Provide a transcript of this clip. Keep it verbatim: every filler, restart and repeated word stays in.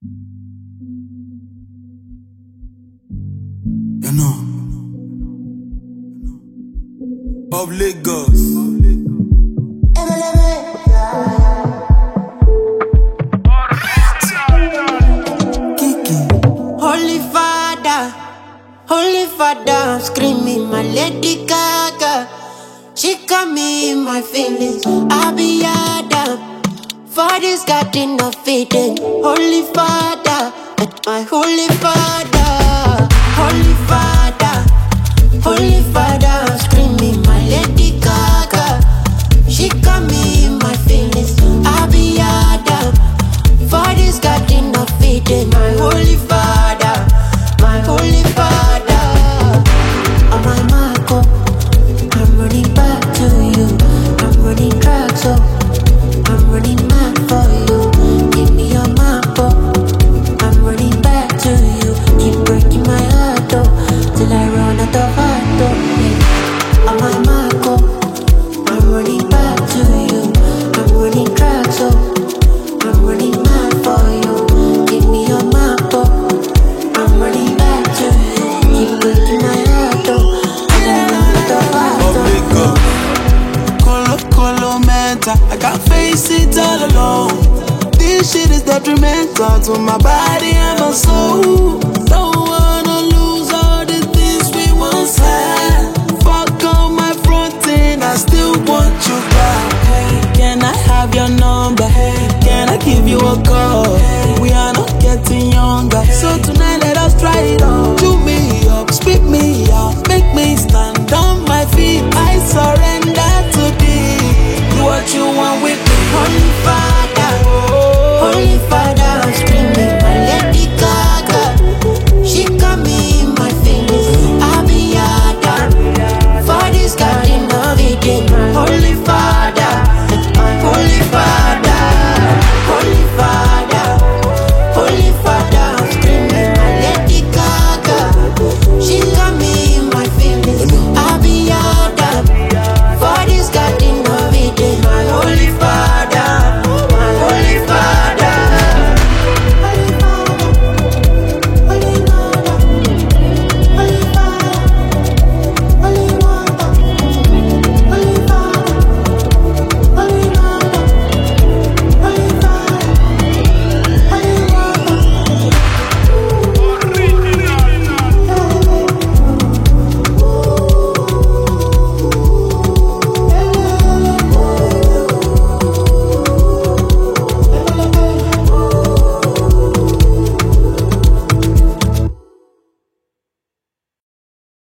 You know, of Lagos. Kiki. Holy Father, Holy Father, I'm screaming my Lady Gaga. She got me in my feelings. I be Adam. Father's got enough feeding. Holy Father, my Holy Father, Holy Father, Holy Father, I'm screaming my Lady Gaga. She got me in my feelings. I be Adam. Father's got enough feeding. My Holy Father, my Holy Father. On my Marco, I'm running back to you. I'm running back, so I'm running mad for you. Give me your map, oh. I'm running back to you. Keep breaking my heart, oh, till I run out of heart, oh. Yeah. On my Marco, I'm running back to you. I'm running track, so I'm running mad for you. Give me your map, oh. I'm running back to you. Keep breaking my heart, oh, till I run out of heart, Of oh. Lagos. Colo, colo, mental. I can't face it all alone. This shit is detrimental to my body and my soul. Don't wanna lose all the things we once had. Fuck on my front end, I still want you back. Hey, can I have your number? Hey, can I give you a call?